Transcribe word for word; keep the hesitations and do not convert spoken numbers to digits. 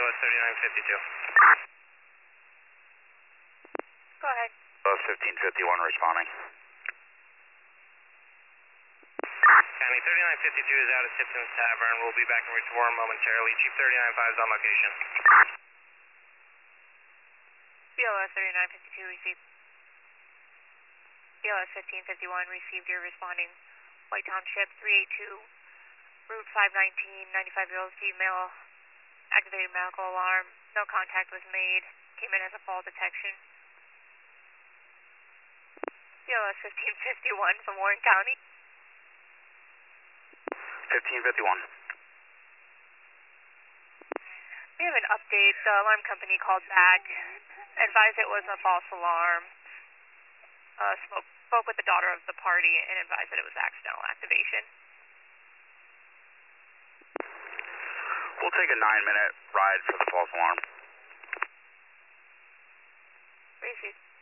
S thirty-nine fifty-two. Go ahead. B O S fifteen fifty-one responding. County thirty-nine fifty-two is out at Tipton's Tavern. We'll be back in return momentarily. Chief thirty-nine five is on location. B O S thirty-nine fifty-two received. B O S fifteen fifty-one received your responding. White Township three eight two, Route five nineteen, ninety-five-year-old female, activated medical alarm. No contact was made. Came in as a fall detection. B O S fifteen fifty-one from Warren County. fifteen fifty-one. We have an update. The alarm company called back, advised it was a false alarm. Uh, spoke, spoke with the daughter of the party and advised that it was accidental activation. We'll take a nine minute ride for the false alarm. Received.